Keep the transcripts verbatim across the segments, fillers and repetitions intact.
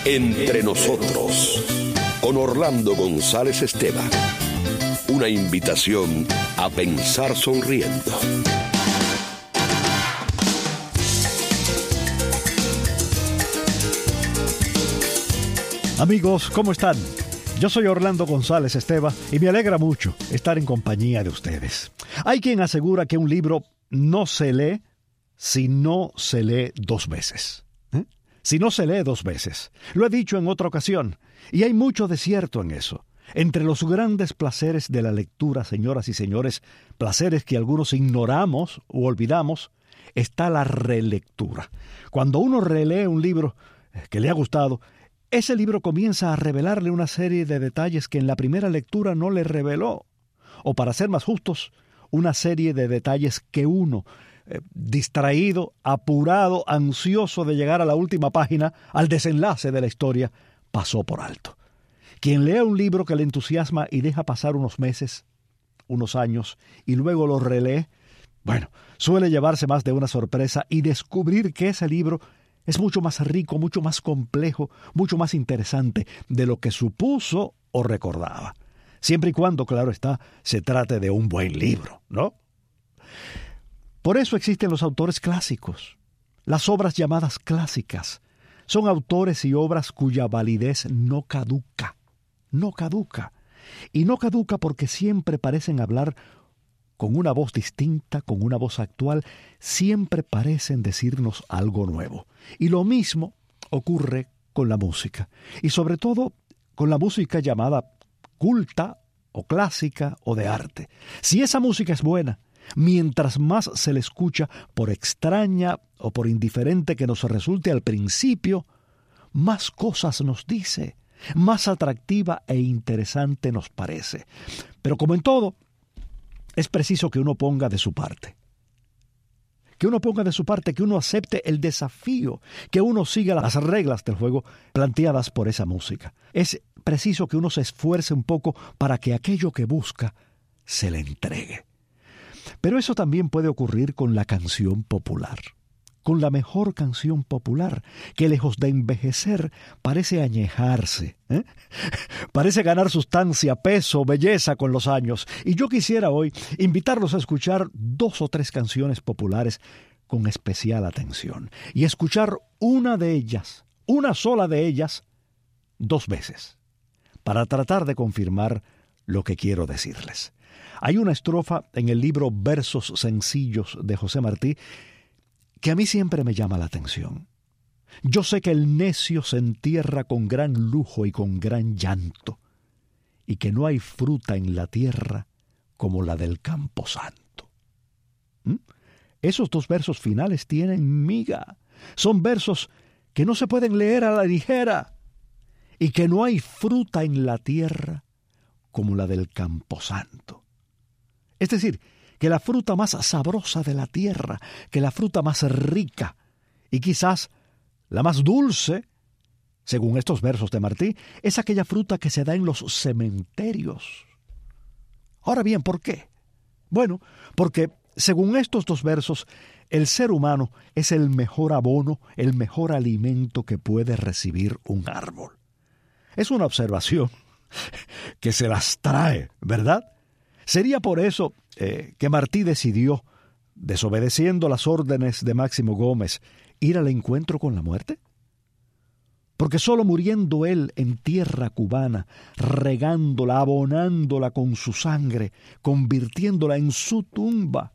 Entre nosotros, con Orlando González Esteban. Una invitación a pensar sonriendo. Amigos, ¿cómo están? Yo soy Orlando González Esteban y me alegra mucho estar en compañía de ustedes. Hay quien asegura que un libro no se lee si no se lee dos veces. ¿Eh? Si no se lee dos veces. Lo he dicho en otra ocasión, y hay mucho de cierto en eso. Entre los grandes placeres de la lectura, señoras y señores, placeres que algunos ignoramos o olvidamos, está la relectura. Cuando uno relee un libro que le ha gustado, ese libro comienza a revelarle una serie de detalles que en la primera lectura no le reveló. O para ser más justos, una serie de detalles que uno, eh, distraído, apurado, ansioso de llegar a la última página, al desenlace de la historia, pasó por alto. Quien lea un libro que le entusiasma y deja pasar unos meses, unos años, y luego lo relee, bueno, suele llevarse más de una sorpresa y descubrir que ese libro es mucho más rico, mucho más complejo, mucho más interesante de lo que supuso o recordaba. Siempre y cuando, claro está, se trate de un buen libro, ¿no? Por eso existen los autores clásicos. Las obras llamadas clásicas son autores y obras cuya validez no caduca, no caduca. Y no caduca porque siempre parecen hablar con una voz distinta, con una voz actual, siempre parecen decirnos algo nuevo. Y lo mismo ocurre con la música, y sobre todo con la música llamada culta o clásica o de arte. Si esa música es buena, mientras más se le escucha, por extraña o por indiferente que nos resulte al principio, más cosas nos dice, más atractiva e interesante nos parece. Pero como en todo, es preciso que uno ponga de su parte. Que uno ponga de su parte, que uno acepte el desafío, que uno siga las reglas del juego planteadas por esa música. Es preciso que uno se esfuerce un poco para que aquello que busca se le entregue. Pero eso también puede ocurrir con la canción popular. Con la mejor canción popular, que lejos de envejecer, parece añejarse, ¿eh? Parece ganar sustancia, peso, belleza con los años. Y yo quisiera hoy invitarlos a escuchar dos o tres canciones populares con especial atención. Y escuchar una de ellas, una sola de ellas, dos veces, para tratar de confirmar lo que quiero decirles. Hay una estrofa en el libro Versos Sencillos de José Martí que a mí siempre me llama la atención. Yo sé que el necio se entierra con gran lujo y con gran llanto, y que no hay fruta en la tierra como la del camposanto. ¿Mm? Esos dos versos finales tienen miga. Son versos que no se pueden leer a la ligera, y que no hay fruta en la tierra como la del camposanto. Es decir, que la fruta más sabrosa de la tierra, que la fruta más rica y quizás la más dulce, según estos versos de Martí, es aquella fruta que se da en los cementerios. Ahora bien, ¿por qué? Bueno, porque según estos dos versos, el ser humano es el mejor abono, el mejor alimento que puede recibir un árbol. Es una observación que se las trae, ¿verdad? Sería por eso eh, que Martí decidió, desobedeciendo las órdenes de Máximo Gómez, ir al encuentro con la muerte. Porque solo muriendo él en tierra cubana, regándola, abonándola con su sangre, convirtiéndola en su tumba,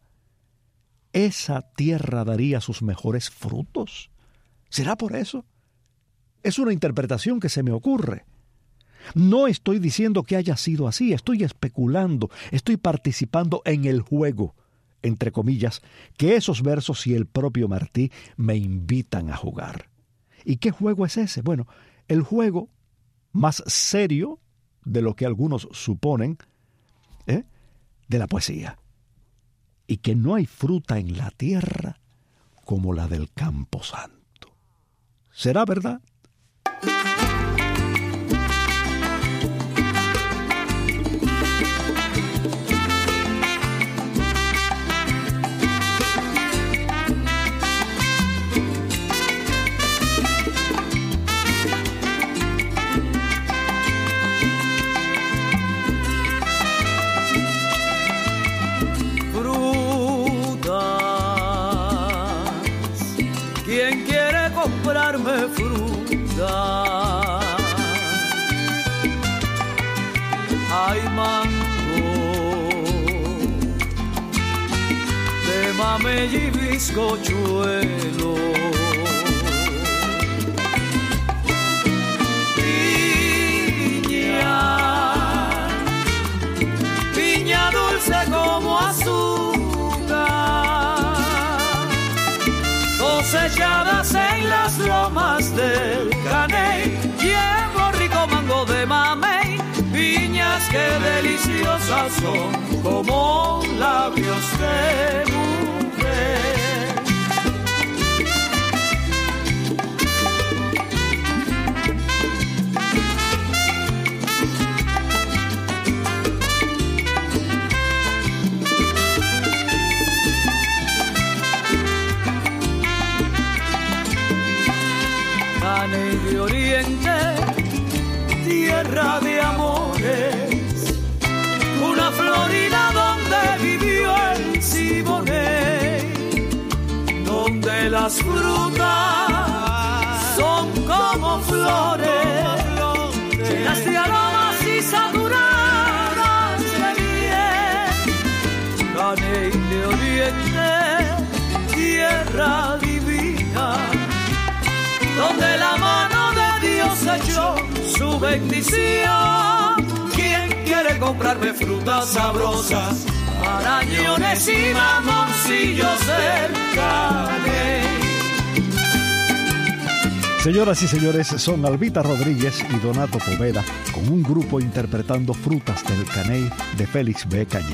esa tierra daría sus mejores frutos. ¿Será por eso? Es una interpretación que se me ocurre. No estoy diciendo que haya sido así, estoy especulando, estoy participando en el juego, entre comillas, que esos versos y el propio Martí me invitan a jugar. ¿Y qué juego es ese? Bueno, el juego más serio de lo que algunos suponen, ¿eh? de la poesía. Y que no hay fruta en la tierra como la del camposanto. ¿Será verdad? comprarme fruta. Hay mango de mamey y bizcochuelo, piña, piña dulce como azúcar, cosechadas en las lomas del Caney. Llevo rico mango de mamey, piñas que deliciosas son como labios de mujer. Caney de Oriente, tierra de amores, una Florida donde vivió el Siboney, donde las frutas son como flores, llenas de aromas y saturadas de miel. Caney de Oriente, tierra divina, donde la mano de Dios echó su bendición. ¿Quién quiere comprarme frutas sabrosas, marañones y mamoncillos del Caney? Señoras y señores, son Albita Rodríguez y Donato Poveda con un grupo interpretando Frutas del Caney de Félix B. Cañé.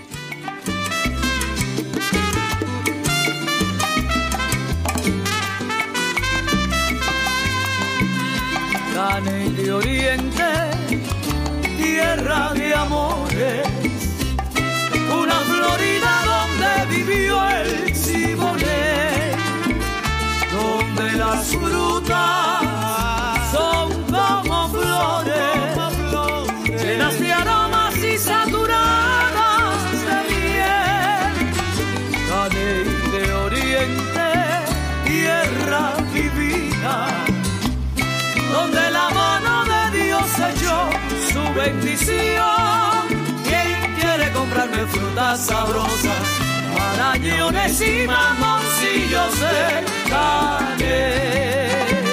Caney de Oriente, tierra de amores, una Florida donde vivió el Siboney, donde las frutas son como flores, llenas de aromas y saturadas de miel. Caney de Oriente, tierra divina, donde la mano de Dios echó su bendición. ¿Quién quiere comprarme frutas sabrosas, marañones y mamoncillos del Caney?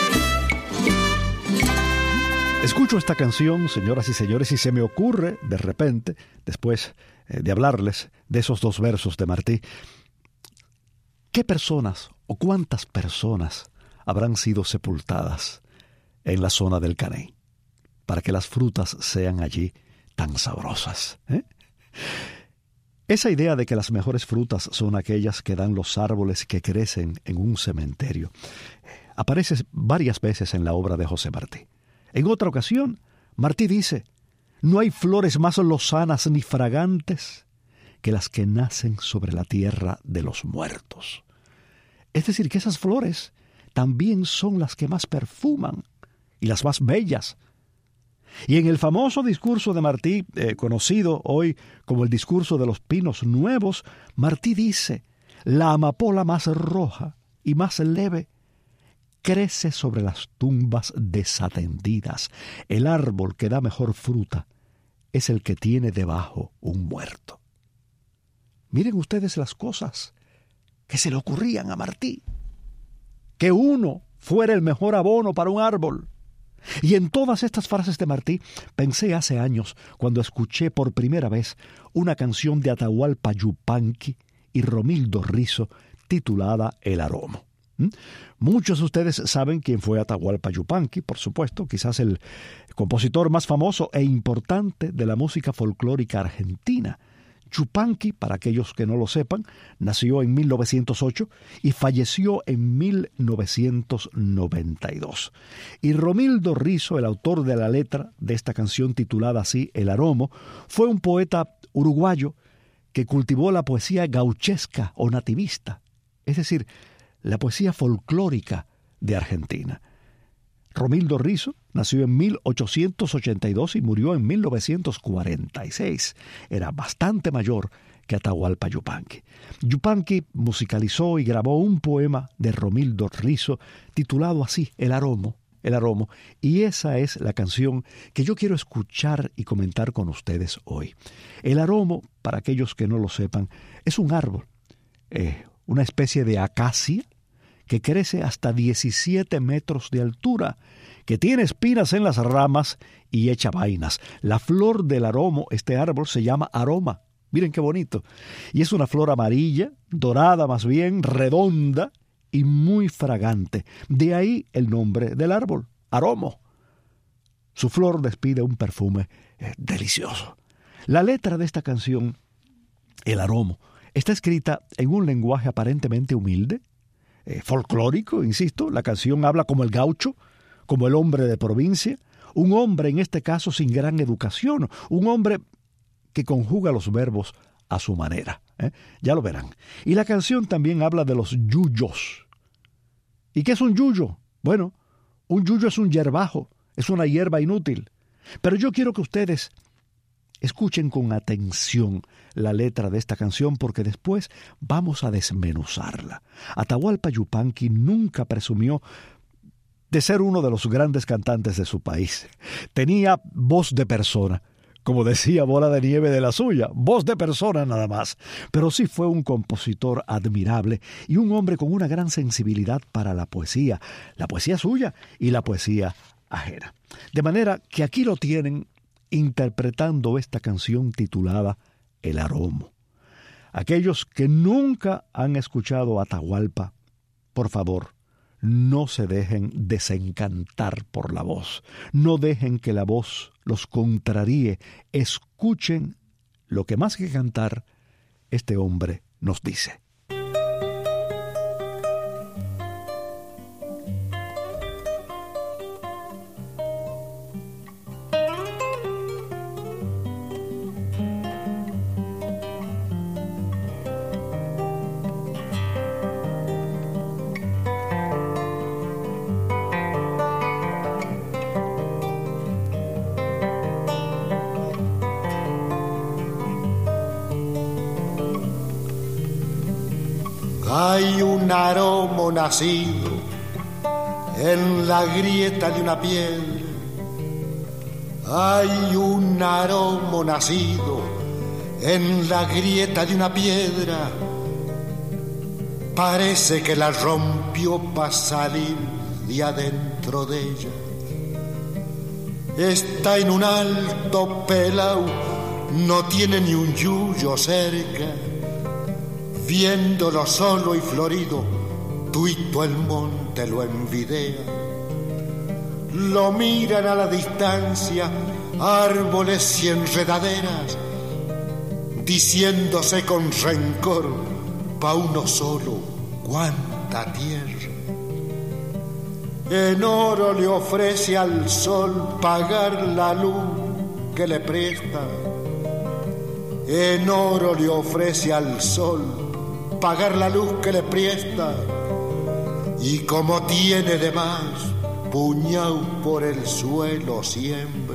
Escucho esta canción, señoras y señores, y se me ocurre, de repente, después eh, de hablarles de esos dos versos de Martí, ¿qué personas o cuántas personas habrán sido sepultadas en la zona del Caney para que las frutas sean allí tan sabrosas? ¿eh? Esa idea de que las mejores frutas son aquellas que dan los árboles que crecen en un cementerio aparece varias veces en la obra de José Martí. En otra ocasión, Martí dice: no hay flores más lozanas ni fragantes que las que nacen sobre la tierra de los muertos. Es decir, que esas flores también son las que más perfuman y las más bellas. Y en el famoso discurso de Martí, eh, conocido hoy como el discurso de los pinos nuevos, Martí dice: la amapola más roja y más leve crece sobre las tumbas desatendidas. El árbol que da mejor fruta es el que tiene debajo un muerto. Miren ustedes las cosas que se le ocurrían a Martí. Que uno fuera el mejor abono para un árbol. Y en todas estas frases de Martí pensé hace años cuando escuché por primera vez una canción de Atahualpa Yupanqui y Romildo Rizo titulada El Aromo. ¿Mm? Muchos de ustedes saben quién fue Atahualpa Yupanqui, por supuesto, quizás el compositor más famoso e importante de la música folclórica argentina. Yupanqui, para aquellos que no lo sepan, nació en mil novecientos ocho y falleció en mil novecientos noventa y dos. Y Romildo Rizo, el autor de la letra de esta canción titulada así, El Aromo, fue un poeta uruguayo que cultivó la poesía gauchesca o nativista, es decir, la poesía folclórica de Argentina. Romildo Rizo nació en mil ochocientos ochenta y dos y murió en mil novecientos cuarenta y seis. Era bastante mayor que Atahualpa Yupanqui. Yupanqui musicalizó y grabó un poema de Romildo Rizo titulado así, El Aromo, El Aromo, y esa es la canción que yo quiero escuchar y comentar con ustedes hoy. El aromo, para aquellos que no lo sepan, es un árbol, eh, una especie de acacia que crece hasta diecisiete metros de altura, que tiene espinas en las ramas y echa vainas. La flor del aromo, este árbol, se llama aroma. Miren qué bonito. Y es una flor amarilla, dorada más bien, redonda y muy fragante. De ahí el nombre del árbol, aromo. Su flor despide un perfume eh, delicioso. La letra de esta canción, El Aromo, está escrita en un lenguaje aparentemente humilde, eh, folclórico, insisto. La canción habla como el gaucho, como el hombre de provincia, un hombre en este caso sin gran educación, un hombre que conjuga los verbos a su manera. ¿eh? Ya lo verán. Y la canción también habla de los yuyos. ¿Y qué es un yuyo? Bueno, un yuyo es un hierbajo, es una hierba inútil. Pero yo quiero que ustedes escuchen con atención la letra de esta canción porque después vamos a desmenuzarla. Atahualpa Yupanqui nunca presumió de ser uno de los grandes cantantes de su país. Tenía voz de persona, como decía Bola de Nieve de la suya, voz de persona nada más. Pero sí fue un compositor admirable y un hombre con una gran sensibilidad para la poesía, la poesía suya y la poesía ajena. De manera que aquí lo tienen interpretando esta canción titulada El Aromo. Aquellos que nunca han escuchado a Atahualpa, por favor, no se dejen desencantar por la voz. No dejen que la voz los contraríe. Escuchen lo que más que cantar, este hombre nos dice. Hay un aromo nacido en la grieta de una piedra. Hay un aromo nacido en la grieta de una piedra. Parece que la rompió para salir de adentro de ella. Está en un alto pelau, no tiene ni un yuyo cerca. Viéndolo solo y florido, tuito el monte lo envidea. Lo miran a la distancia árboles y enredaderas, diciéndose con rencor, pa' uno solo, cuánta tierra. En oro le ofrece al sol pagar la luz que le presta. En oro le ofrece al sol pagar la luz que le presta, y como tiene de más, puñao por el suelo siembra.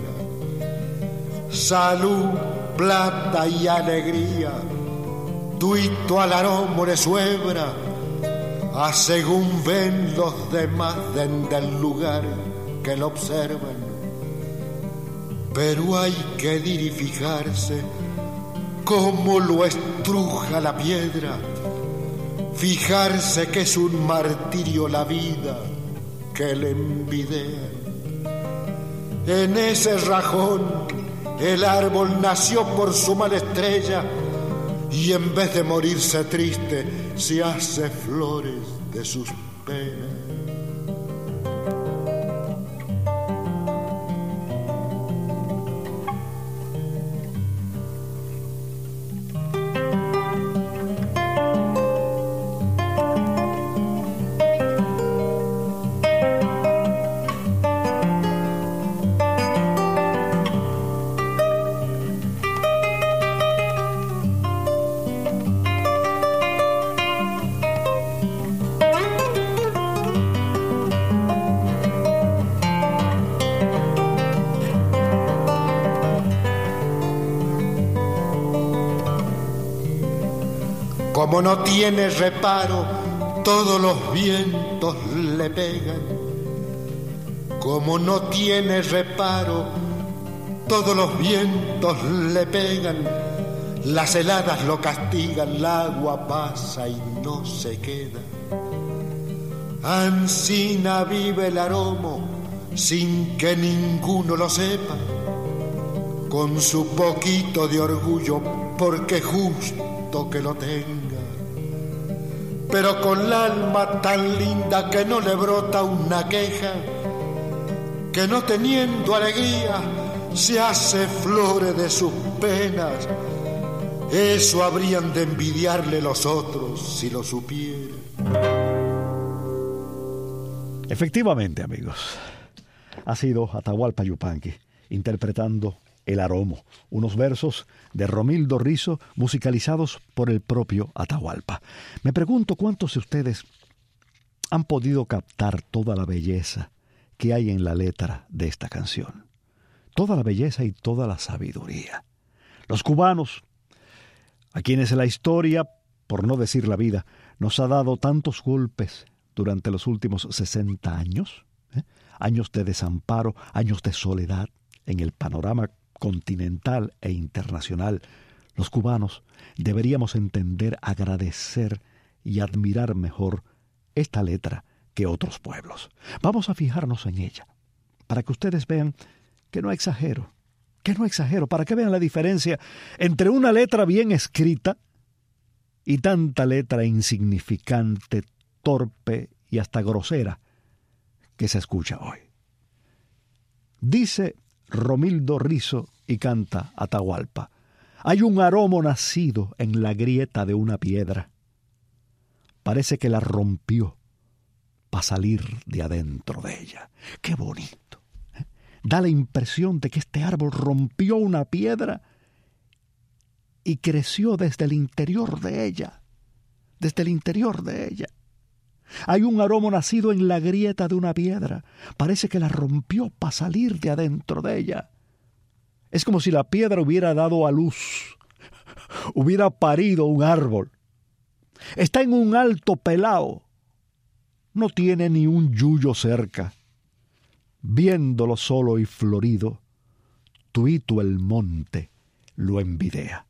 Salud, plata y alegría, tuito al aromo le suebra, a según ven los demás desde el lugar que lo observan. Pero hay que ir y fijarse cómo lo estruja la piedra, fijarse que es un martirio la vida que le envidea. En ese rajón el árbol nació por su mala estrella, y en vez de morirse triste se hace flores de sus penas. Como no tiene reparo, todos los vientos le pegan. Como no tiene reparo, todos los vientos le pegan. Las heladas lo castigan, el agua pasa y no se queda. Ansina vive el aromo sin que ninguno lo sepa, con su poquito de orgullo, porque justo que lo tenga, pero con la alma tan linda que no le brota una queja, que no teniendo alegría se hace flores de sus penas. Eso habrían de envidiarle los otros si lo supieran. Efectivamente, amigos, ha sido Atahualpa Yupanqui interpretando El Aromo, unos versos de Romildo Rizo musicalizados por el propio Atahualpa. Me pregunto cuántos de ustedes han podido captar toda la belleza que hay en la letra de esta canción. Toda la belleza y toda la sabiduría. Los cubanos, a quienes la historia, por no decir la vida, nos ha dado tantos golpes durante los últimos sesenta años, ¿eh? años de desamparo, años de soledad en el panorama continental e internacional, los cubanos deberíamos entender, agradecer y admirar mejor esta letra que otros pueblos. Vamos a fijarnos en ella, para que ustedes vean que no exagero, que no exagero, para que vean la diferencia entre una letra bien escrita y tanta letra insignificante, torpe y hasta grosera que se escucha hoy. Dice Romildo Rizo y canta Atahualpa: hay un aromo nacido en la grieta de una piedra. Parece que la rompió para salir de adentro de ella. ¡Qué bonito! ¿eh? Da la impresión de que este árbol rompió una piedra y creció desde el interior de ella. Desde el interior de ella. Hay un aromo nacido en la grieta de una piedra. Parece que la rompió para salir de adentro de ella. Es como si la piedra hubiera dado a luz, hubiera parido un árbol. Está en un alto pelao. No tiene ni un yuyo cerca. Viéndolo solo y florido, tuito el monte lo envidia.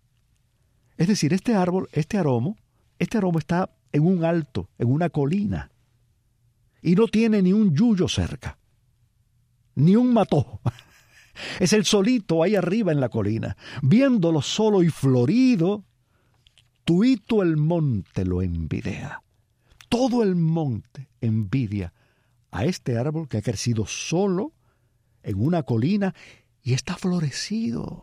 Es decir, este árbol, este aromo, este aromo está en un alto, en una colina, y no tiene ni un yuyo cerca, ni un matojo. Es el solito ahí arriba en la colina. Viéndolo solo y florido, tuito el monte lo envidia. Todo el monte envidia a este árbol que ha crecido solo en una colina y está florecido.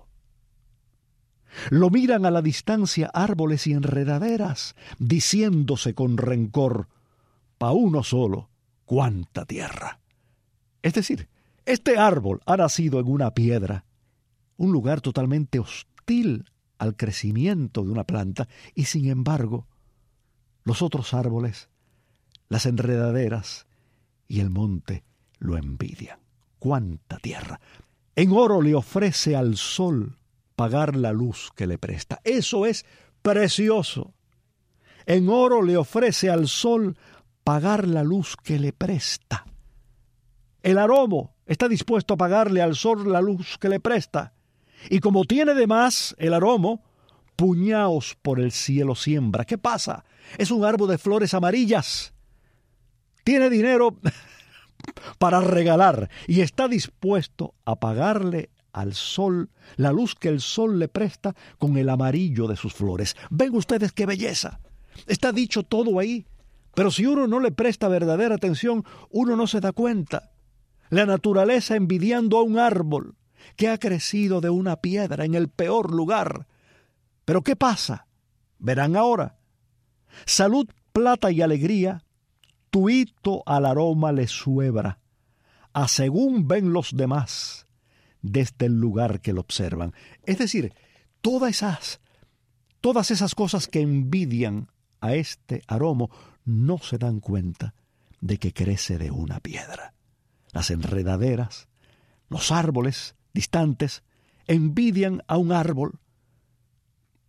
Lo miran a la distancia árboles y enredaderas, diciéndose con rencor: pa' uno solo, cuánta tierra. Es decir, este árbol ha nacido en una piedra, un lugar totalmente hostil al crecimiento de una planta, y sin embargo, los otros árboles, las enredaderas y el monte lo envidian. ¡Cuánta tierra! En oro le ofrece al sol pagar la luz que le presta. Eso es precioso. En oro le ofrece al sol pagar la luz que le presta. El aromo está dispuesto a pagarle al sol la luz que le presta. Y como tiene de más el aromo, puñaos por el cielo siembra. ¿Qué pasa? Es un árbol de flores amarillas. Tiene dinero para regalar y está dispuesto a pagarle al sol la luz que el sol le presta con el amarillo de sus flores. Ven ustedes qué belleza. Está dicho todo ahí, pero si uno no le presta verdadera atención, uno no se da cuenta. La naturaleza envidiando a un árbol que ha crecido de una piedra en el peor lugar. Pero ¿qué pasa? Verán ahora. Salud, plata y alegría, tuito al aroma le suebra, a según ven los demás desde el lugar que lo observan. Es decir, todas esas, todas esas cosas que envidian a este aromo no se dan cuenta de que crece de una piedra. Las enredaderas, los árboles distantes, envidian a un árbol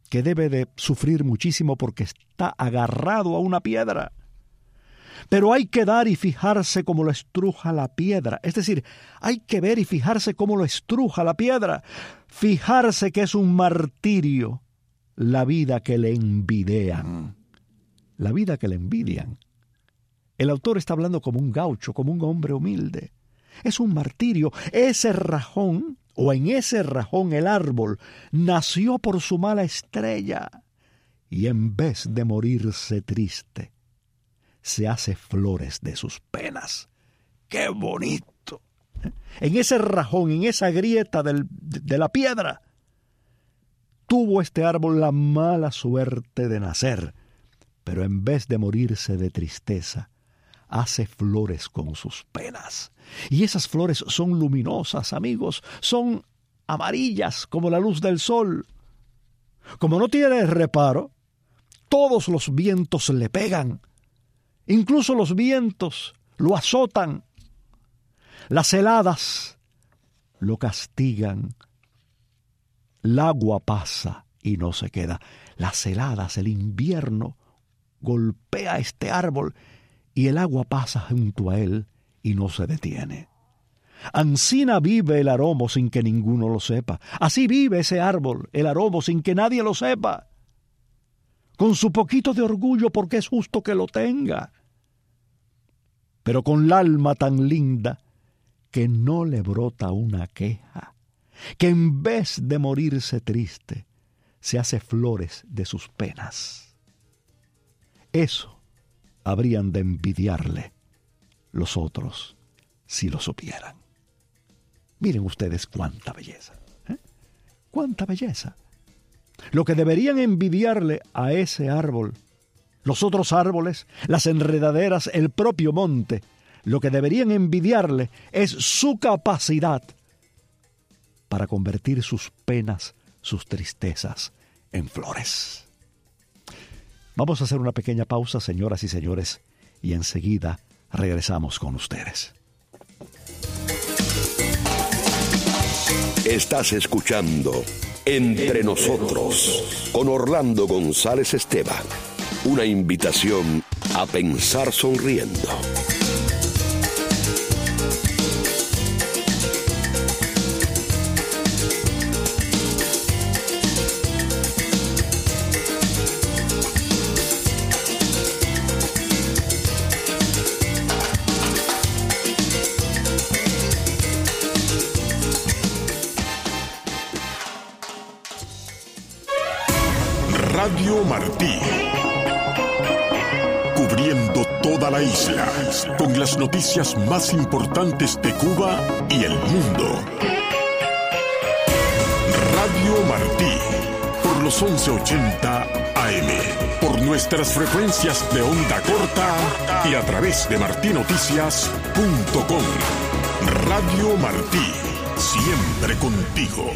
que debe de sufrir muchísimo porque está agarrado a una piedra. Pero hay que dar y fijarse cómo lo estruja la piedra. Es decir, hay que ver y fijarse cómo lo estruja la piedra. Fijarse que es un martirio la vida que le envidian. La vida que le envidian. El autor está hablando como un gaucho, como un hombre humilde. Es un martirio. Ese rajón, o en ese rajón el árbol, nació por su mala estrella. Y en vez de morirse triste, se hace flores de sus penas. ¡Qué bonito! En ese rajón, en esa grieta del, de la piedra, tuvo este árbol la mala suerte de nacer, pero en vez de morirse de tristeza, hace flores con sus penas. Y esas flores son luminosas, amigos, son amarillas como la luz del sol. Como no tiene reparo, todos los vientos le pegan. Incluso los vientos lo azotan. Las heladas lo castigan. El agua pasa y no se queda. Las heladas, el invierno, golpea este árbol y el agua pasa junto a él y no se detiene. Ansina vive el aromo sin que ninguno lo sepa. Así vive ese árbol, el aromo, sin que nadie lo sepa. Con su poquito de orgullo porque es justo que lo tenga. Pero con la alma tan linda que no le brota una queja, que en vez de morirse triste, se hace flores de sus penas. Eso habrían de envidiarle los otros si lo supieran. Miren ustedes cuánta belleza, ¿eh? Cuánta belleza. Lo que deberían envidiarle a ese árbol, los otros árboles, las enredaderas, el propio monte, lo que deberían envidiarle es su capacidad para convertir sus penas, sus tristezas en flores. Vamos a hacer una pequeña pausa, señoras y señores, y enseguida regresamos con ustedes. Estás escuchando Entre Nosotros con Orlando González Esteva. Una invitación a pensar sonriendo. Radio Martí, cubriendo toda la isla con las noticias más importantes de Cuba y el mundo. Radio Martí, por los once ochenta A M, por nuestras frecuencias de onda corta y a través de martí noticias punto com. Radio Martí, siempre contigo.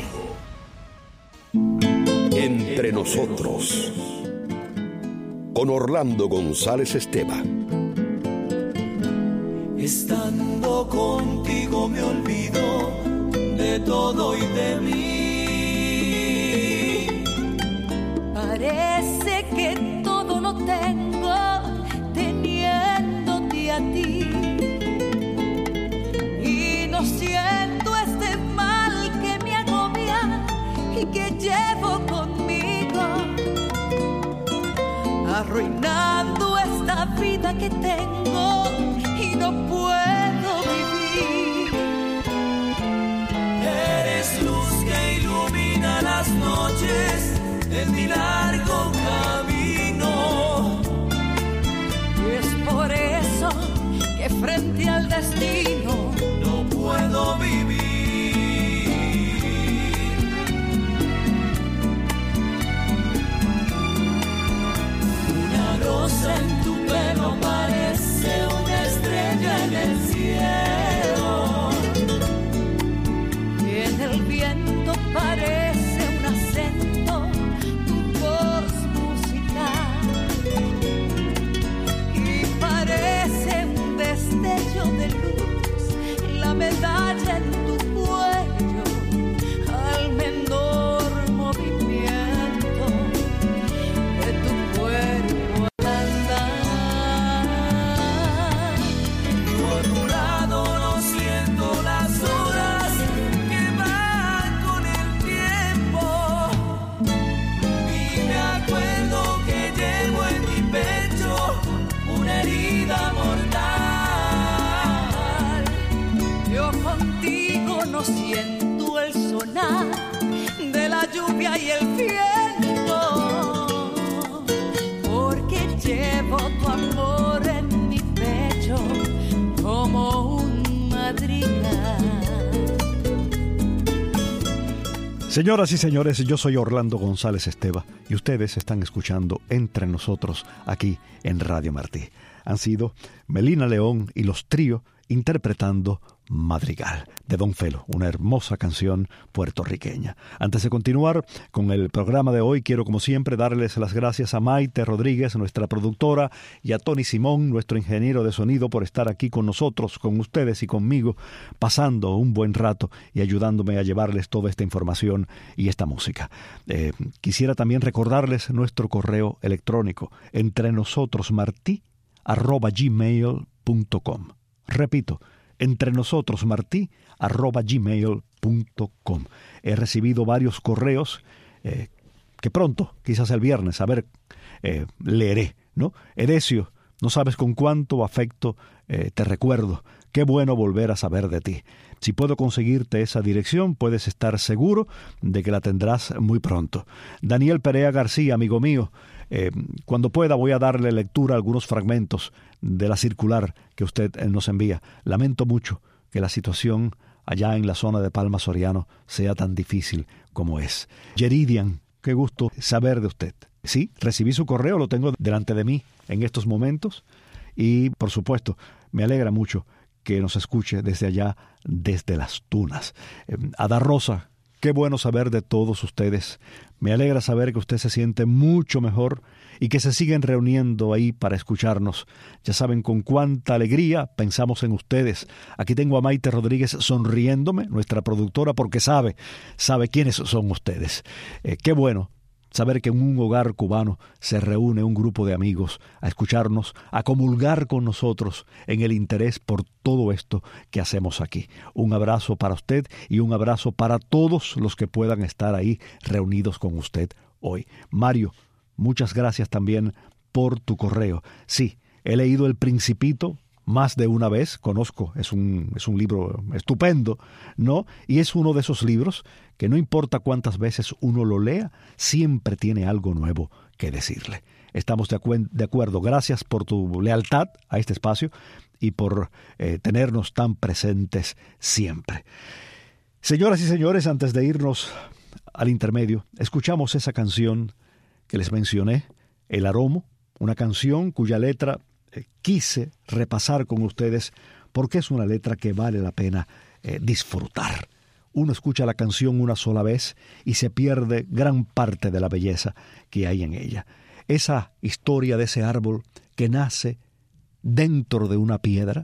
Entre Nosotros con Orlando González Esteva. Estando contigo me olvido de todo y de mí. Parece que todo lo tengo teniéndote a ti. Y no siento este mal que me agobia y que llevo conmigo, arruinando esta vida que tengo y no puedo vivir. Eres luz que ilumina las noches de mi largo camino. Y es por eso que frente al destino no puedo vivir. En tu pelo parece una estrella en el cielo, y en el viento parece un acento, tu voz musical, y parece un destello de luz la medalla en tu cuello al menor movimiento. no siento el sonar de la lluvia y el viento, porque llevo tu amor en mi pecho como un madrigal. Señoras y señores, yo soy Orlando González Esteva y ustedes están escuchando Entre Nosotros aquí en Radio Martí. Han sido Melina León y Los Trío interpretando Madrigal de Don Felo, una hermosa canción puertorriqueña. Antes de continuar con el programa de hoy, quiero como siempre darles las gracias a Maite Rodríguez, nuestra productora, y a Tony Simón, nuestro ingeniero de sonido, por estar aquí con nosotros, con ustedes y conmigo, pasando un buen rato y ayudándome a llevarles toda esta información y esta música. Eh, quisiera también recordarles nuestro correo electrónico, entrenosotrosmartí arroba gmail punto com. Repito, entrenosotrosmartí arroba gmail punto com. He recibido varios correos eh, que pronto, quizás el viernes, a ver, eh, leeré, ¿no? Edesio, no sabes con cuánto afecto eh, te recuerdo. Qué bueno volver a saber de ti. Si puedo conseguirte esa dirección, puedes estar seguro de que la tendrás muy pronto. Daniel Perea García, amigo mío, eh, cuando pueda voy a darle lectura a algunos fragmentos de la circular que usted eh, nos envía. Lamento mucho que la situación allá en la zona de Palma Soriano sea tan difícil como es. Yeridian, qué gusto saber de usted. Sí, recibí su correo, lo tengo delante de mí en estos momentos y, por supuesto, me alegra mucho que nos escuche desde allá, desde Las Tunas. Eh, Ada Rosa, qué bueno saber de todos ustedes. Me alegra saber que usted se siente mucho mejor y que se siguen reuniendo ahí para escucharnos. Ya saben con cuánta alegría pensamos en ustedes. Aquí tengo a Maite Rodríguez sonriéndome, nuestra productora, porque sabe, sabe quiénes son ustedes. Eh, qué bueno saber que en un hogar cubano se reúne un grupo de amigos a escucharnos, a comulgar con nosotros en el interés por todo esto que hacemos aquí. Un abrazo para usted y un abrazo para todos los que puedan estar ahí reunidos con usted hoy. Mario, muchas gracias también por tu correo. Sí, he leído El Principito más de una vez, conozco, es un, es un libro estupendo, ¿no? Y es uno de esos libros que no importa cuántas veces uno lo lea, siempre tiene algo nuevo que decirle. Estamos de, acu- de acuerdo. Gracias por tu lealtad a este espacio y por eh, tenernos tan presentes siempre. Señoras y señores, antes de irnos al intermedio, escuchamos esa canción que les mencioné, El Aromo, una canción cuya letra Eh, quise repasar con ustedes porque es una letra que vale la pena eh, disfrutar. Uno escucha la canción una sola vez y se pierde gran parte de la belleza que hay en ella. Esa historia de ese árbol que nace dentro de una piedra,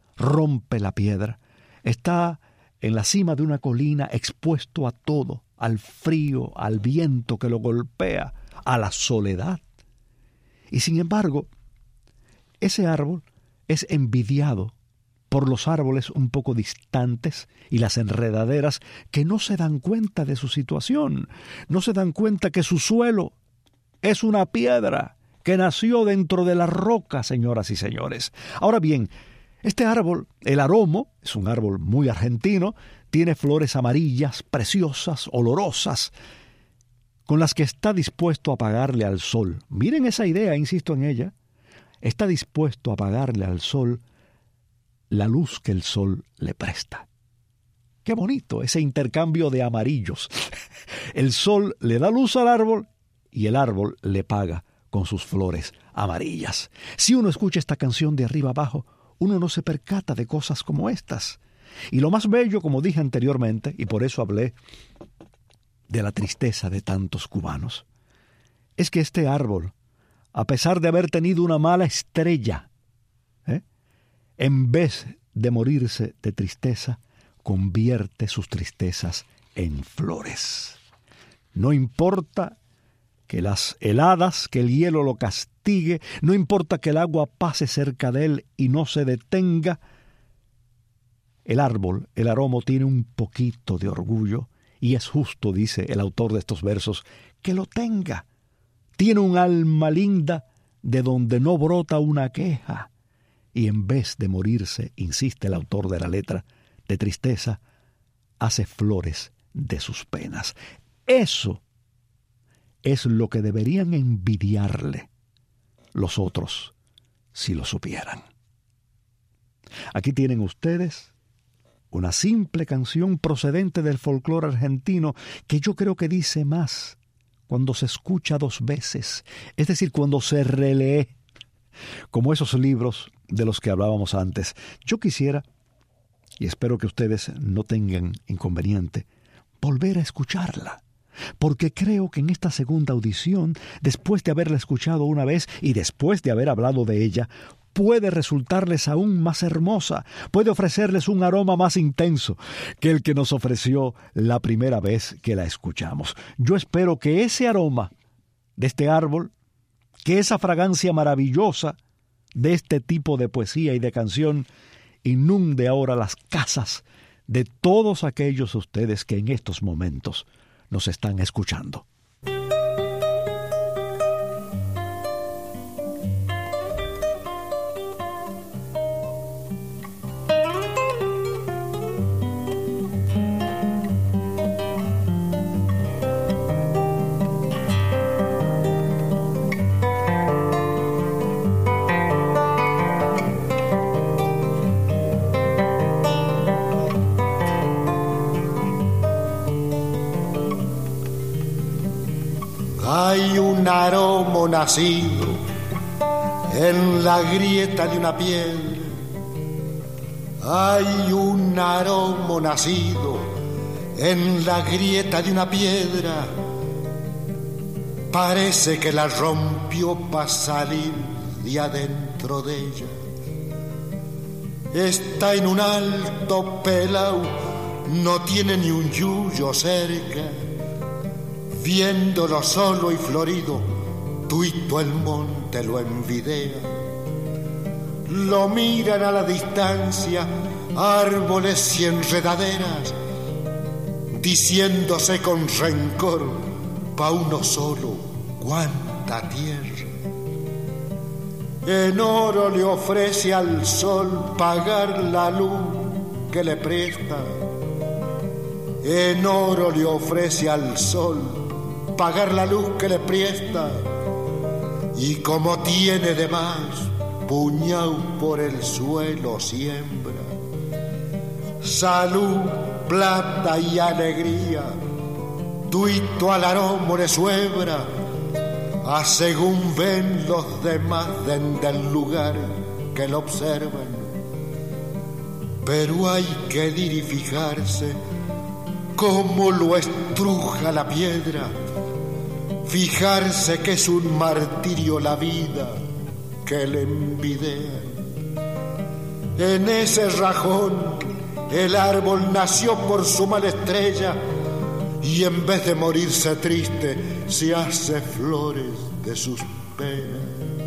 rompe la piedra, está en la cima de una colina expuesto a todo, al frío, al viento que lo golpea, a la soledad. Y sin embargo, ese árbol es envidiado por los árboles un poco distantes y las enredaderas que no se dan cuenta de su situación, no se dan cuenta que su suelo es una piedra que nació dentro de la roca, señoras y señores. Ahora bien, este árbol, el aromo, es un árbol muy argentino, tiene flores amarillas, preciosas, olorosas, con las que está dispuesto a pagarle al sol. Miren esa idea, insisto en ella. Está dispuesto a pagarle al sol la luz que el sol le presta. Qué bonito ese intercambio de amarillos. El sol le da luz al árbol y el árbol le paga con sus flores amarillas. Si uno escucha esta canción de arriba abajo, uno no se percata de cosas como estas. Y lo más bello, como dije anteriormente, y por eso hablé de la tristeza de tantos cubanos, es que este árbol, a pesar de haber tenido una mala estrella, ¿eh? en vez de morirse de tristeza, convierte sus tristezas en flores. No importa que las heladas, que el hielo lo castigue, no importa que el agua pase cerca de él y no se detenga, el árbol, el aromo, tiene un poquito de orgullo y es justo, dice el autor de estos versos, que lo tenga. Tiene un alma linda de donde no brota una queja. Y en vez de morirse, insiste el autor de la letra, de tristeza, hace flores de sus penas. Eso es lo que deberían envidiarle los otros si lo supieran. Aquí tienen ustedes una simple canción procedente del folclore argentino que yo creo que dice más cuando se escucha dos veces, es decir, cuando se relee, como esos libros de los que hablábamos antes. Yo quisiera, y espero que ustedes no tengan inconveniente, volver a escucharla, porque creo que en esta segunda audición, después de haberla escuchado una vez y después de haber hablado de ella, puede resultarles aún más hermosa, puede ofrecerles un aroma más intenso que el que nos ofreció la primera vez que la escuchamos. Yo espero que ese aroma de este árbol, que esa fragancia maravillosa de este tipo de poesía y de canción, inunde ahora las casas de todos aquellos ustedes que en estos momentos nos están escuchando. Hay un aroma nacido en la grieta de una piedra. Hay un aroma nacido en la grieta de una piedra. Parece que la rompió para salir de adentro de ella. Está en un alto pelao, no tiene ni un yuyo cerca. Viéndolo solo y florido, tuito el monte lo envidea. Lo miran a la distancia árboles y enredaderas, diciéndose con rencor, pa' uno solo, cuánta tierra. En oro le ofrece al sol pagar la luz que le presta. En oro le ofrece al sol pagar la luz que le presta, y como tiene de más, puñao por el suelo siembra. Salud, plata y alegría, tuito al aroma le suebra, a según ven los demás desde el lugar que lo observan. Pero hay que ir y fijarse cómo lo estruja la piedra, fijarse que es un martirio la vida que le envidea. En ese rajón el árbol nació por su mala estrella, y en vez de morirse triste se hace flores de sus penas.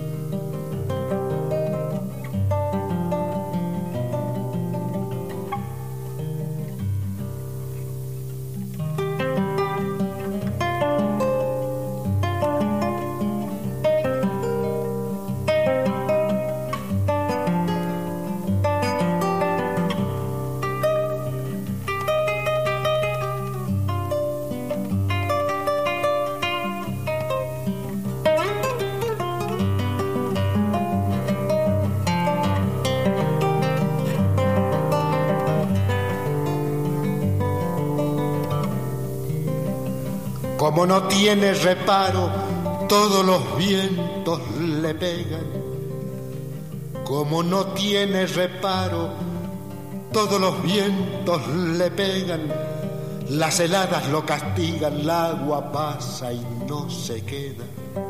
Como no tiene reparo, todos los vientos le pegan. Como no tiene reparo, todos los vientos le pegan. Las heladas lo castigan, el agua pasa y no se queda.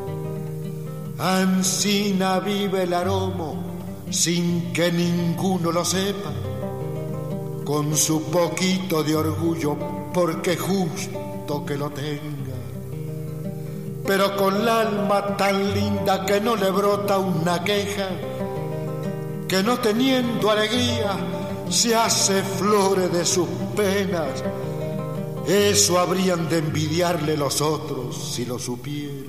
Ansina vive el aroma sin que ninguno lo sepa, con su poquito de orgullo, porque justo que lo tenga. Pero con la alma tan linda que no le brota una queja, que no teniendo alegría se hace flores de sus penas. Eso habrían de envidiarle los otros si lo supieran.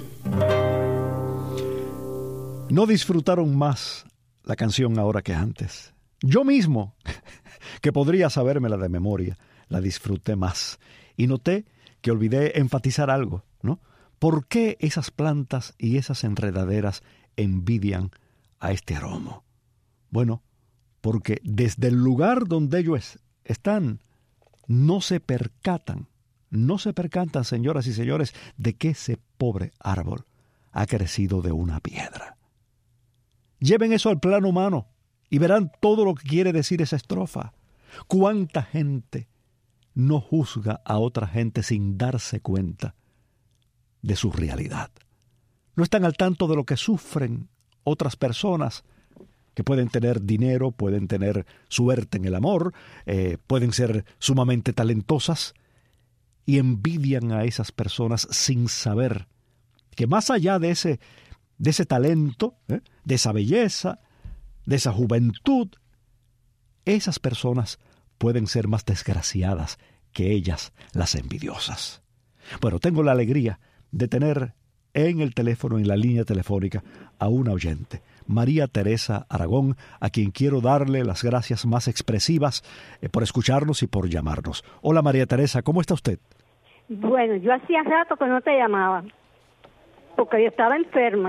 No disfrutaron más la canción ahora que antes. Yo mismo, que podría sabérmela de memoria, la disfruté más. Y noté que olvidé enfatizar algo, ¿no? ¿Por qué esas plantas y esas enredaderas envidian a este aroma? Bueno, porque desde el lugar donde ellos están, no se percatan, no se percatan, señoras y señores, de que ese pobre árbol ha crecido de una piedra. Lleven eso al plano humano y verán todo lo que quiere decir esa estrofa. ¿Cuánta gente no juzga a otra gente sin darse cuenta de su realidad? No están al tanto de lo que sufren otras personas que pueden tener dinero, pueden tener suerte en el amor, eh, pueden ser sumamente talentosas y envidian a esas personas sin saber que más allá de ese, de ese talento, ¿eh? de esa belleza, de esa juventud, esas personas pueden ser más desgraciadas que ellas, las envidiosas. Bueno, tengo la alegría de tener en el teléfono, en la línea telefónica, a una oyente, María Teresa Aragón, a quien quiero darle las gracias más expresivas eh, por escucharnos y por llamarnos. Hola María Teresa, ¿cómo está usted? Bueno, yo hacía rato que no te llamaba, porque yo estaba enferma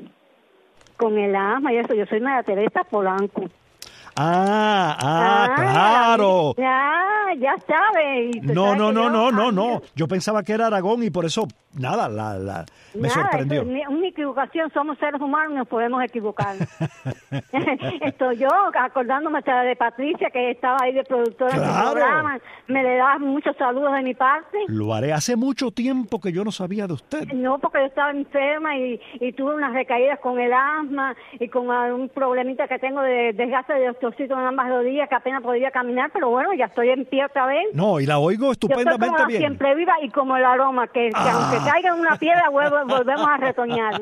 con el asma y eso. Yo soy María Teresa Polanco. Ah, ah, ah, claro. Ya, ya sabes. No, no, no, no, no, no. Yo pensaba que era Aragón y por eso, nada, la, la, me nada, sorprendió. Es una equivocación, somos seres humanos y nos podemos equivocar. Estoy yo acordándome de Patricia, que estaba ahí de productora Claro. del programa. Me le das muchos saludos de mi parte. Lo haré. Hace mucho tiempo que yo no sabía de usted. No, porque yo estaba enferma y, y tuve unas recaídas con el asma y con un problemita que tengo de desgaste de osteocito en ambas rodillas, que apenas podía caminar, pero bueno, ya estoy en pie otra vez. No, y la oigo Yo estupendamente estoy como la bien. siempre viva y como el aroma, que, que Ah. aunque caiga en una piedra, vuelvo- volvemos a retoñar.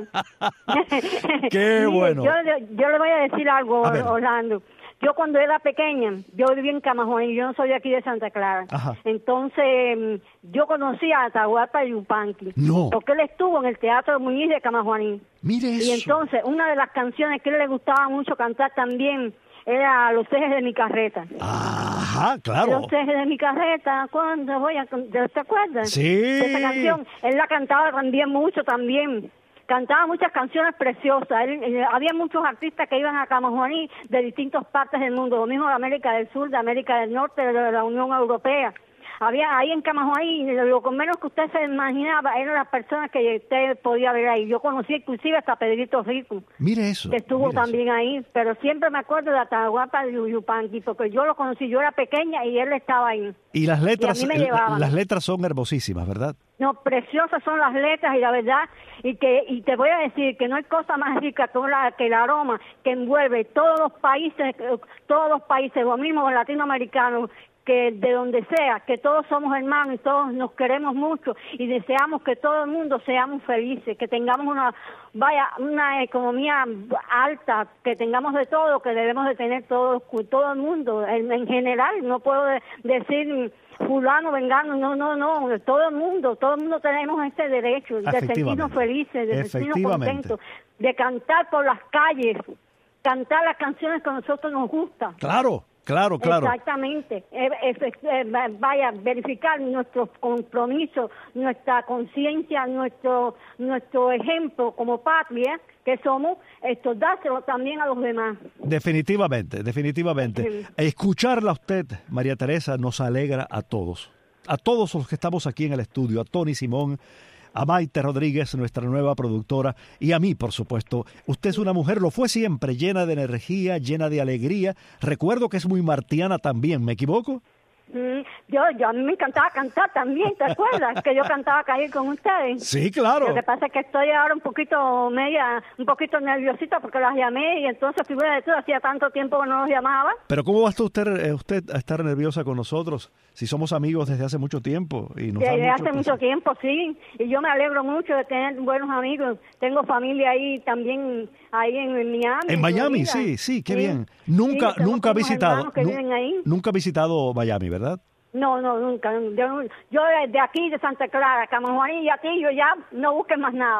Qué Mire, bueno. Yo, yo le voy a decir algo, A ver. Orlando. Yo cuando era pequeña, yo vivía en Camajuaní, y yo no soy de aquí de Santa Clara. Ajá. Entonces, mm, yo conocí a Atahualpa Yupanqui. No. Porque él estuvo en el Teatro Muñiz de Camajuaní. Mire eso. Y entonces, una de las canciones que a él le gustaba mucho cantar también era Los ejes de mi carreta. Ajá, claro. Los ejes de mi carreta, ¿cuándo voy a...? con- ¿Te acuerdas? Sí. De esa canción. Él la cantaba también mucho también. Cantaba muchas canciones preciosas. Él, eh, había muchos artistas que iban a Camajuaní de distintas partes del mundo, lo mismo de América del Sur, de América del Norte, de la Unión Europea. Había ahí en Camajuaní, lo con menos que usted se imaginaba, eran las personas que usted podía ver ahí. Yo conocí inclusive hasta Pedrito Rico, Mire eso. que estuvo mire eso. también ahí, pero siempre me acuerdo de Atahualpa Yupanqui, porque yo lo conocí, yo era pequeña y él estaba ahí. Y las letras, Y a mí me eh, llevaban. las letras son hermosísimas, ¿verdad? No, preciosas son las letras y la verdad, y que y te voy a decir que no hay cosa más rica que, la, que el aroma que envuelve todos los países, eh, todos los países, lo mismo los latinoamericanos, que de donde sea, que todos somos hermanos y todos nos queremos mucho y deseamos que todo el mundo seamos felices, que tengamos una, vaya, una economía alta, que tengamos de todo, que debemos de tener todos, todo el mundo, en, en general, no puedo de- decir fulano, vengano, no, no, no, todo el mundo, todo el mundo tenemos ese derecho de sentirnos Efectivamente. felices, de sentirnos Efectivamente. contentos, de cantar por las calles, cantar las canciones que a nosotros nos gustan. Claro, claro, claro. Exactamente. Eh, eh, eh, vaya, verificar nuestros compromisos, nuestra conciencia, nuestro nuestro ejemplo como patria que somos, esto dárselo también a los demás. Definitivamente, definitivamente. Sí. Escucharla a usted, María Teresa, nos alegra a todos. A todos los que estamos aquí en el estudio, a Tony Simón, a Maite Rodríguez, nuestra nueva productora, y a mí, por supuesto. Usted es una mujer, lo fue siempre, llena de energía, llena de alegría. Recuerdo que es muy martiana también, ¿me equivoco? Mm, yo, yo a mí me encantaba cantar también, ¿te acuerdas? Que yo cantaba caer con ustedes. Sí, claro. Lo que pasa es que estoy ahora un poquito media, un poquito nerviosita porque las llamé y entonces figura de todo, hacía tanto tiempo que no los llamaba. Pero ¿cómo va usted, eh, usted a estar nerviosa con nosotros si somos amigos desde hace mucho tiempo? Y nos da Desde mucho hace mucho placer? tiempo, sí, y yo me alegro mucho de tener buenos amigos. Tengo familia ahí también, ahí en, en Miami. En Miami, Florida. sí, sí, qué bien. Nunca, Sí, tengo nunca ha unos visitado, hermanos que nu- viven ahí. nunca ha visitado Miami, ¿verdad? No, no, nunca. Yo, yo de aquí, de Santa Clara, Camajuaní y a ti, yo ya no busques más nada.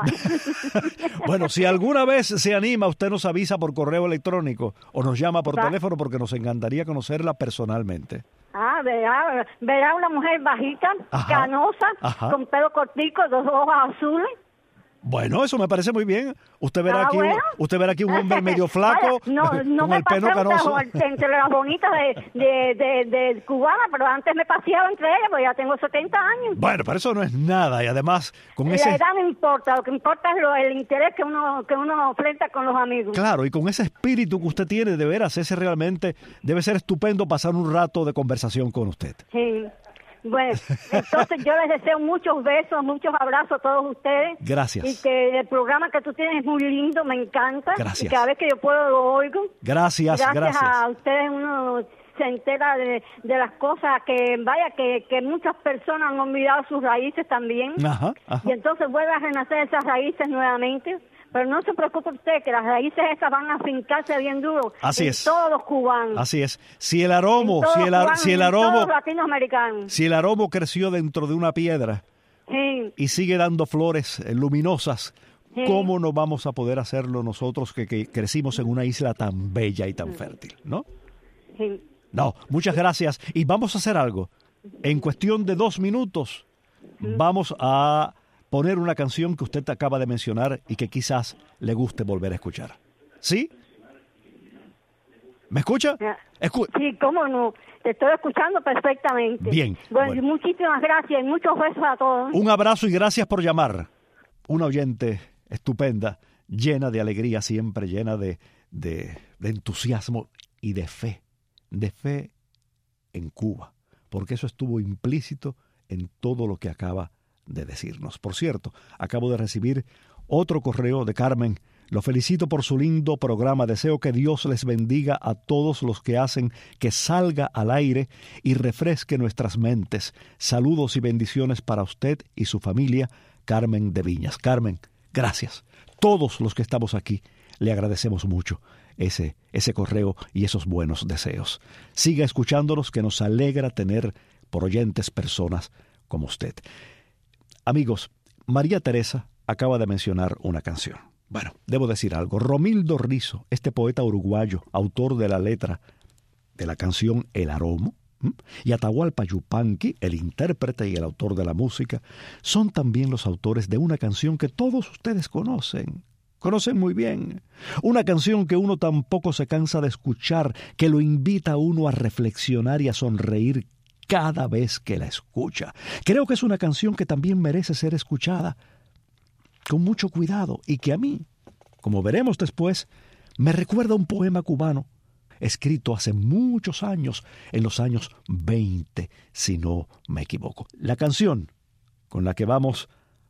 Bueno, si alguna vez se anima, usted nos avisa por correo electrónico o nos llama por Va. teléfono porque nos encantaría conocerla personalmente. Ah, verá, verá una mujer bajita, Ajá. canosa, Ajá. con pelo cortico, dos ojos azules. Bueno, eso me parece muy bien. Usted verá Ah, aquí, bueno. un, usted verá aquí un hombre medio flaco, Vaya, no, no con me el pelo paseo canoso. entre, entre las bonitas de, de, de, de cubana, pero antes me paseaba entre ellas, porque ya tengo setenta años. Bueno, pero eso no es nada y además con La ese edad no importa, lo que importa es lo, el interés que uno que uno enfrenta con los amigos. claro, y con ese espíritu que usted tiene de veras, ese realmente debe ser estupendo pasar un rato de conversación con usted. Sí. Bueno, entonces yo les deseo muchos besos, muchos abrazos a todos ustedes. Gracias. Y que el programa que tú tienes es muy lindo, me encanta. Gracias. Y cada vez que yo puedo lo oigo. Gracias, Gracias, gracias. a ustedes uno se entera de, de las cosas que, vaya, que, que muchas personas han olvidado sus raíces también. Ajá, ajá. Y entonces vuelve a renacer esas raíces nuevamente. Pero no se preocupe usted, que las raíces esas van a fincarse bien duro Así en es. todos los cubanos. Así es. Si el aromo, en todos si los el, ar- cubanos, si el en todos aromo, los latinoamericanos. si el aromo creció dentro de una piedra Sí. y sigue dando flores eh, luminosas, Sí. ¿cómo no vamos a poder hacerlo nosotros que, que crecimos en una isla tan bella y tan fértil, ¿no? Sí. No, muchas gracias. Y vamos a hacer algo. En cuestión de dos minutos, vamos a poner una canción que usted acaba de mencionar y que quizás le guste volver a escuchar. ¿Sí? ¿Me escucha? Ya. Escu- Sí, cómo no. Te estoy escuchando perfectamente. Bien, Bueno, bueno. muchísimas gracias y muchos besos a todos. Un abrazo y gracias por llamar. Una oyente estupenda, llena de alegría, siempre llena de, de, de entusiasmo y de fe. De fe en Cuba, porque eso estuvo implícito en todo lo que acaba de decirnos. Por cierto, acabo de recibir otro correo de Carmen. Lo felicito por su lindo programa. Deseo que Dios les bendiga a todos los que hacen que salga al aire y refresque nuestras mentes. Saludos y bendiciones para usted y su familia, Carmen de Viñas. Carmen, gracias. Todos los que estamos aquí le agradecemos mucho ese, ese correo y esos buenos deseos. Siga escuchándonos, que nos alegra tener por oyentes personas como usted. Amigos, María Teresa acaba de mencionar una canción. Bueno, debo decir algo. Romildo Rizo, este poeta uruguayo, autor de la letra de la canción El Aromo, ¿m? y Atahualpa Yupanqui, el intérprete y el autor de la música, son también los autores de una canción que todos ustedes conocen. Conocen muy bien. Una canción que uno tampoco se cansa de escuchar, que lo invita a uno a reflexionar y a sonreír cada vez que la escucha. Creo que es una canción que también merece ser escuchada con mucho cuidado y que a mí, como veremos después, me recuerda un poema cubano escrito hace muchos años, en los años veinte, si no me equivoco. La canción con la que vamos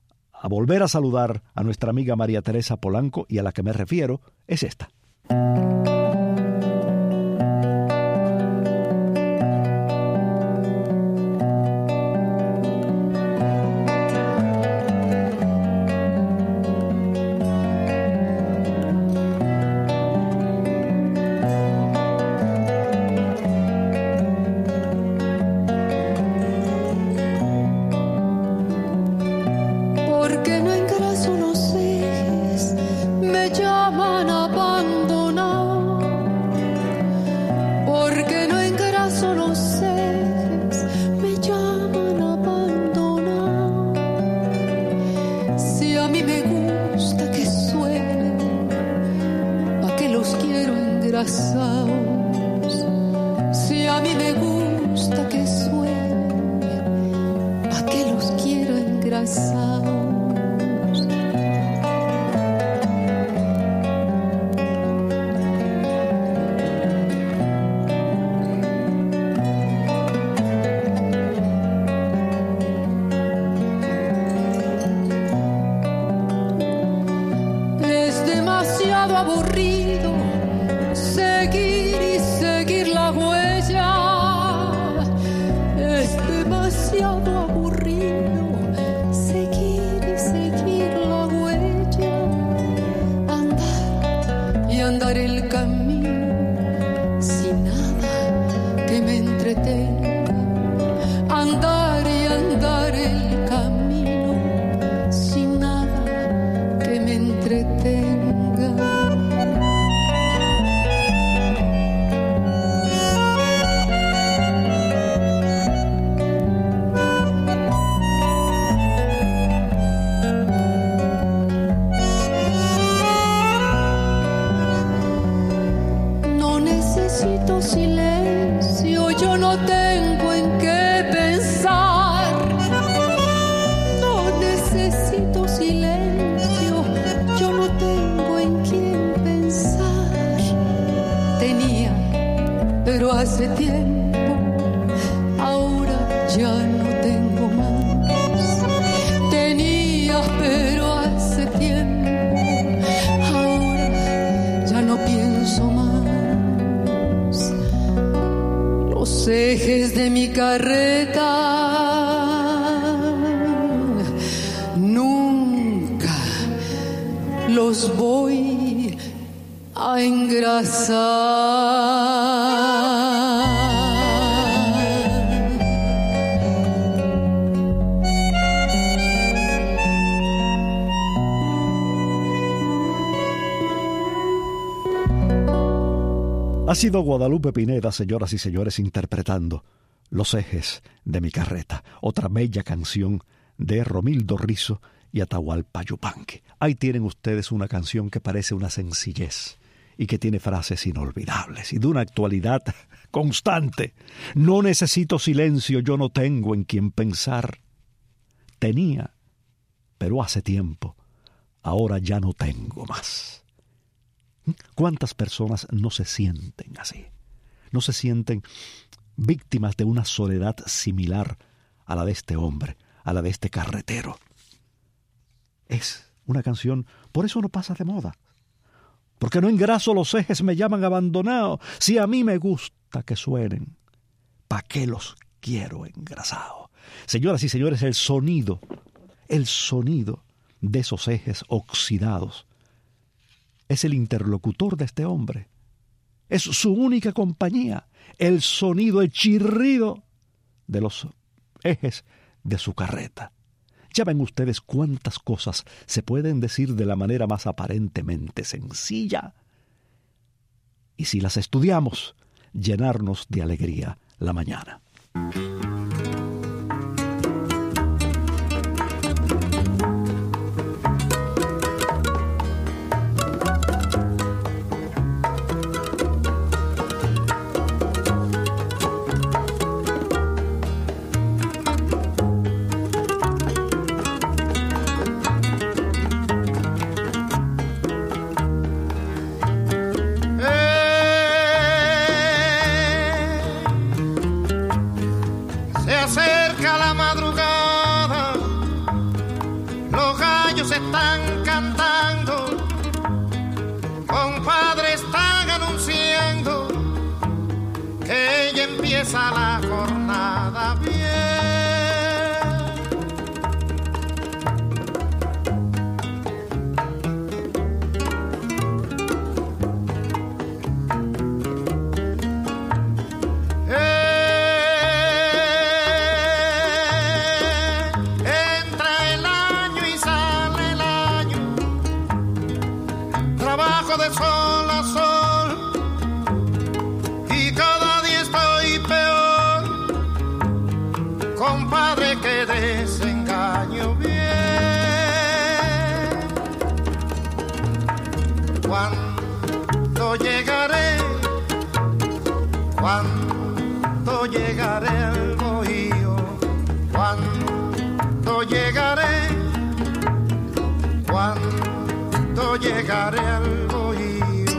a volver a saludar a nuestra amiga María Teresa Polanco y a la que me refiero es esta. Porque no ingreso, no sé, me llaman a abandonar. tiempo, ahora ya no tengo más. Tenía pero hace tiempo, ahora ya no pienso más. Los ejes de mi carreta nunca los voy a engrasar. Ha sido Guadalupe Pineda, señoras y señores, interpretando Los ejes de mi carreta, otra bella canción de Romildo Rizo y Atahualpa Yupanqui. Ahí tienen ustedes una canción que parece una sencillez y que tiene frases inolvidables y de una actualidad constante. No necesito silencio, yo no tengo en quien pensar. Tenía, pero hace tiempo, ahora ya no tengo más. ¿Cuántas personas no se sienten así? No se sienten víctimas de una soledad similar a la de este hombre, a la de este carretero. Es una canción, por eso no pasa de moda. Porque no engraso los ejes, me llaman abandonado. Si a mí me gusta que suenen, ¿pa' qué los quiero engrasados? Señoras y señores, el sonido, el sonido de esos ejes oxidados es el interlocutor de este hombre. Es su única compañía, el sonido, el chirrido de los ejes de su carreta. Ya ven ustedes cuántas cosas se pueden decir de la manera más aparentemente sencilla. Y si las estudiamos, llenarnos de alegría la mañana. La jornada bien. Eh, entra el año y sale el año, trabajo de sol a sol. Compadre, que desengaño bien. Cuando llegaré, cuando llegaré al bohío, cuando llegaré, cuando llegaré al bohío.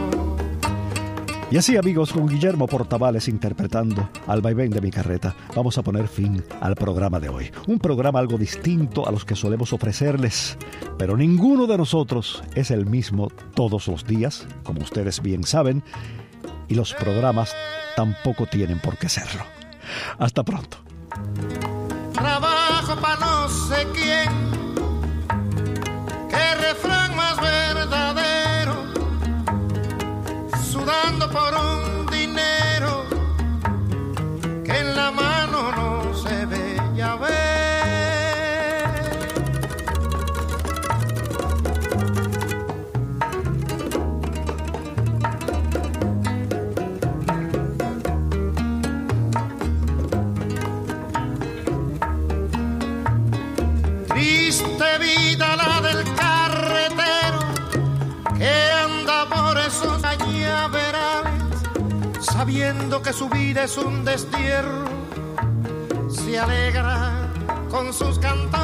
Y así, amigos, con Guillermo Portavales interpretando Al vaivén de mi carreta, vamos a poner fin al programa de hoy. Un programa algo distinto a los que solemos ofrecerles, pero ninguno de nosotros es el mismo todos los días, como ustedes bien saben, y los programas tampoco tienen por qué serlo. Hasta pronto. Trabajo pa' no sé quién, qué refrán más verdadero, sudando por un dinero que en la mano no se ve, ya ve. Triste vida la del carretero que anda por esos cañaverales, sabiendo que su vida es un destierro, se alegra con sus cantares.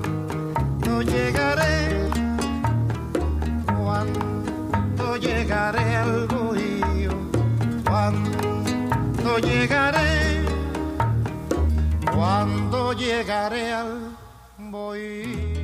Cuando llegaré, cuando llegaré cuando llegaré, cuando llegaré al bohío.